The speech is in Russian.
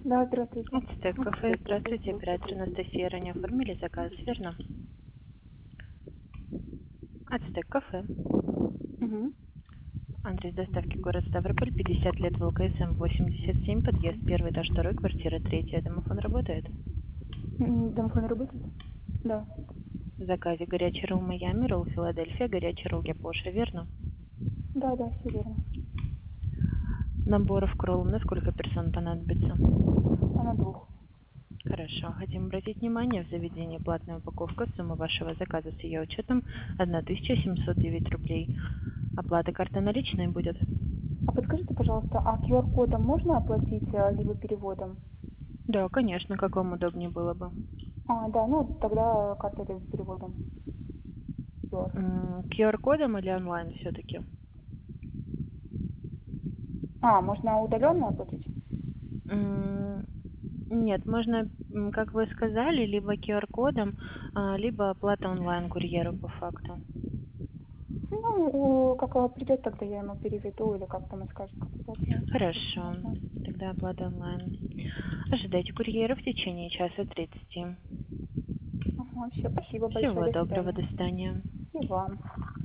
Да, здравствуйте. Ацтек кафе, здравствуйте, оператор Анастасия. Ранее оформили заказ, верно? Ацтек кафе. Угу. Адрес доставки город Ставрополь, 50 лет, ВЛКСМ 87, подъезд, первый этаж, второй, квартира 3. Домофон работает? Домофон работает? Да. В заказе горячий ролл Майами, ролл Филадельфия, горячий ролл Япоша, верно? Да, да, все верно. Наборов к роллу на сколько персон понадобится? А на двух. Хорошо. Хотим обратить внимание, в заведении платная упаковка, сумма вашего заказа с ее учетом 1709 рублей. Оплата карты наличной будет? А подскажите, пожалуйста, а QR-кодом можно оплатить, либо переводом? Да, конечно, как вам удобнее было бы. А, да, ну тогда карта либо переводом. QR. QR-кодом или онлайн все-таки? А, можно удаленно оплатить? Нет, можно, как вы сказали, либо QR-кодом, либо оплата онлайн курьеру по факту. Ну, как придет, тогда я ему переведу, или как там и скажет, как удобно. Если Хорошо, можно. тогда оплата онлайн. Ожидайте курьера в течение часа 30. Ага, все, спасибо большое, Всего до доброго, свидания. до свидания. И вам.